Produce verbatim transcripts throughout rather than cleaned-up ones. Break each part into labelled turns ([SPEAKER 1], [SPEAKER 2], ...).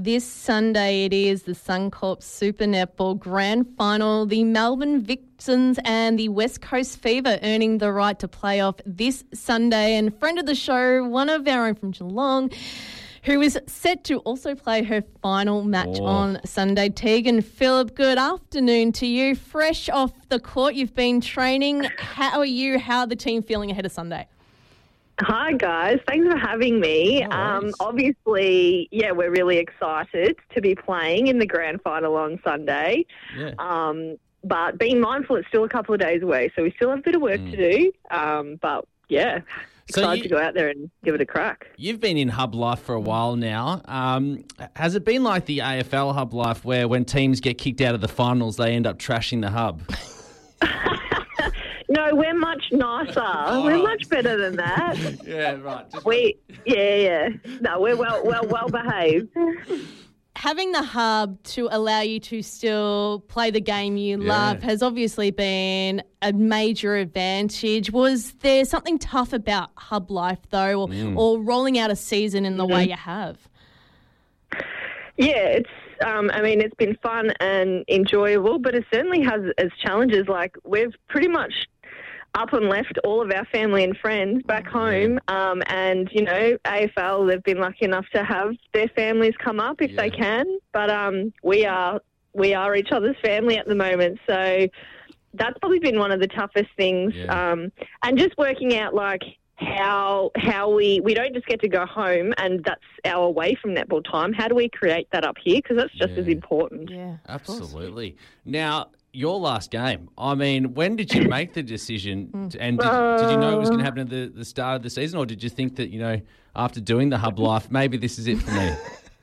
[SPEAKER 1] this Sunday it is the Suncorp Super Netball Grand Final. The Melbourne Vixens and the West Coast Fever earning the right to play off this Sunday. And friend of the show, one of our own from Geelong, who is set to also play her final match
[SPEAKER 2] Oh.
[SPEAKER 1] on Sunday. Tegan Phillip, good afternoon to you. Fresh off the court, you've been training. How are you? How are the team feeling ahead of Sunday?
[SPEAKER 3] Hi, guys. Thanks for having me.
[SPEAKER 2] No
[SPEAKER 3] um,
[SPEAKER 2] worries.
[SPEAKER 3] obviously, yeah, we're really excited to be playing in the grand final on Sunday.
[SPEAKER 2] Yeah.
[SPEAKER 3] Um, but being mindful, it's still a couple of days away, so we still have a bit of work
[SPEAKER 2] Mm.
[SPEAKER 3] to do. Um, but, yeah,
[SPEAKER 2] So
[SPEAKER 3] excited
[SPEAKER 2] you-
[SPEAKER 3] to go out there and give it a crack.
[SPEAKER 2] You've been in Hub Life for a while now. Um, has it been like the A F L Hub Life where when teams get kicked out of the finals, they end up trashing the hub?
[SPEAKER 3] No, we're much nicer. we're much better than that.
[SPEAKER 2] Yeah, right. Just
[SPEAKER 3] We, yeah, yeah. No, we're well, well, well behaved.
[SPEAKER 1] Having the hub to allow you to still play the game you
[SPEAKER 2] Yeah.
[SPEAKER 1] love has obviously been a major advantage. Was there something tough about hub life, though, or,
[SPEAKER 2] Mm.
[SPEAKER 1] or rolling out a season in the way you have?
[SPEAKER 3] Yeah, it's. Um, I mean, it's been fun and enjoyable, but it certainly has its challenges. Like we've pretty much up and left all of our family and friends back home, um, and you know, A F L they've been lucky enough to have their families come up if they
[SPEAKER 2] Yeah.
[SPEAKER 3] can, but um, we are we are each other's family at the moment, so that's probably been one of the toughest things,
[SPEAKER 2] Yeah.
[SPEAKER 3] um, and just working out like. How how we we don't just get to go home and that's our away from netball time. How do we create that up here? Because that's just
[SPEAKER 2] Yeah.
[SPEAKER 3] as important.
[SPEAKER 1] Yeah,
[SPEAKER 2] Absolutely. Now, your last game, I mean, when did you make the decision? To, and did, did you know it was going to happen at the, the start of the season, or did you think that, you know, after doing the Hub Life, maybe this is it for me?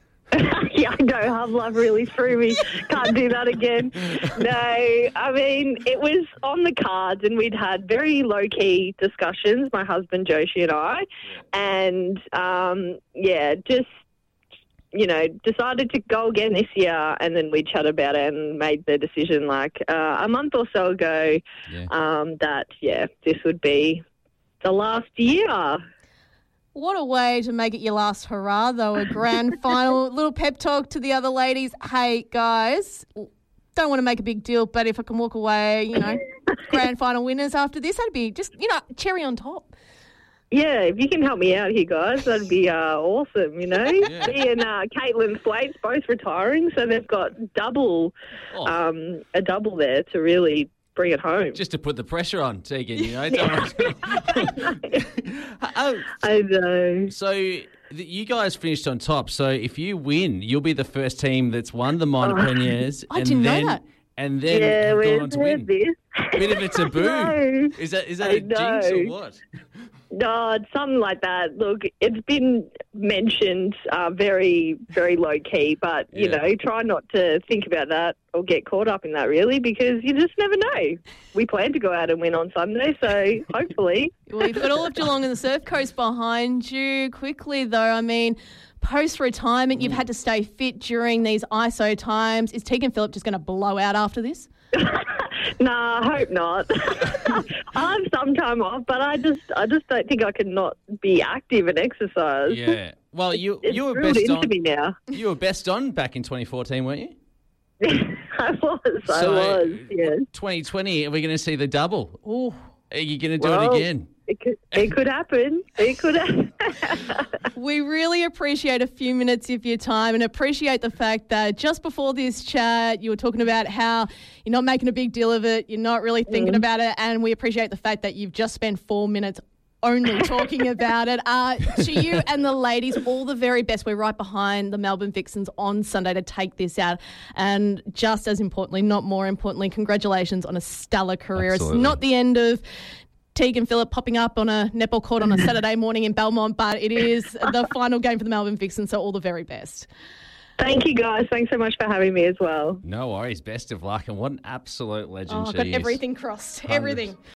[SPEAKER 3] Yeah, I know. Hub Love really threw me. Can't do that again. No, I mean, it was on the cards and we'd had very low-key discussions, my husband Joshi and I, and, um, yeah, just, you know, decided to go again this year and then we chat about it and made the decision like uh, a month or so ago
[SPEAKER 2] Yeah.
[SPEAKER 3] um, that, yeah, this would be the last year.
[SPEAKER 1] What a way to make it your last hurrah, though, a grand final. Little pep talk to the other ladies. Hey, guys, don't want to make a big deal, but if I can walk away, you know, grand final winners after this, that'd be just, you know, cherry on top.
[SPEAKER 3] Yeah, if you can help me out here, guys, that'd be uh, awesome, you know.
[SPEAKER 2] Yeah.
[SPEAKER 3] Me and uh, Caitlin Thwaites both retiring, so they've got double,
[SPEAKER 2] Oh.
[SPEAKER 3] um, a double there to really bring it home.
[SPEAKER 2] Just to put the pressure on, Tegan, you know. Don't- Oh,
[SPEAKER 3] I know.
[SPEAKER 2] so th- you guys finished on top. So if you win, you'll be the first team that's won the minor premiers.
[SPEAKER 1] I
[SPEAKER 2] and
[SPEAKER 1] didn't know
[SPEAKER 2] then,
[SPEAKER 1] that.
[SPEAKER 2] And then
[SPEAKER 3] Yeah,
[SPEAKER 2] have gone
[SPEAKER 3] we've
[SPEAKER 2] on to
[SPEAKER 3] heard
[SPEAKER 2] win.
[SPEAKER 3] this.
[SPEAKER 2] Bit of a taboo.
[SPEAKER 3] know.
[SPEAKER 2] Is that is that
[SPEAKER 3] I
[SPEAKER 2] a jinx or
[SPEAKER 3] know.
[SPEAKER 2] what?
[SPEAKER 3] No, it's something like that. Look, it's been mentioned uh, very, very low key, but, you
[SPEAKER 2] Yeah.
[SPEAKER 3] know, try not to think about that or get caught up in that, really, because you just never know. We plan to go out and win on Sunday, so hopefully.
[SPEAKER 1] Well, you've got all of Geelong and the Surf Coast behind you. Quickly, though, I mean, post-retirement, you've had to stay fit during these I S O times. Is Tegan Phillip just going to blow out after this?
[SPEAKER 3] Nah, I hope not. I have some time off, but I just, I just don't think I can not be active and exercise.
[SPEAKER 2] Yeah. Well, you
[SPEAKER 3] It's
[SPEAKER 2] you were
[SPEAKER 3] drilled
[SPEAKER 2] best
[SPEAKER 3] into
[SPEAKER 2] on.
[SPEAKER 3] me now.
[SPEAKER 2] You were best on back in twenty fourteen, weren't you?
[SPEAKER 3] I was, I
[SPEAKER 2] So,
[SPEAKER 3] was, yes.
[SPEAKER 2] twenty twenty, are we going to see the double?
[SPEAKER 1] Ooh.
[SPEAKER 2] Are you going to do
[SPEAKER 3] Well,
[SPEAKER 2] it again?
[SPEAKER 3] It could, it could happen. It could happen.
[SPEAKER 1] We really appreciate a few minutes of your time and appreciate the fact that just before this chat, you were talking about how you're not making a big deal of it, you're not really thinking about it, and we appreciate the fact that you've just spent four minutes only talking about it. Uh, to you and the ladies, all the very best. We're right behind the Melbourne Vixens on Sunday to take this out. And just as importantly, not more importantly, congratulations on a stellar career.
[SPEAKER 2] Absolutely.
[SPEAKER 1] It's not the end of Tegan Phillip popping up on a netball court on a Saturday morning in Belmont, but it is the final game for the Melbourne Vixens, so all the very best.
[SPEAKER 3] Thank you, guys. Thanks so much for having me as well.
[SPEAKER 2] No worries. Best of luck. And what an absolute legend
[SPEAKER 1] Oh, I've
[SPEAKER 2] she
[SPEAKER 1] got
[SPEAKER 2] is.
[SPEAKER 1] everything crossed. Everything.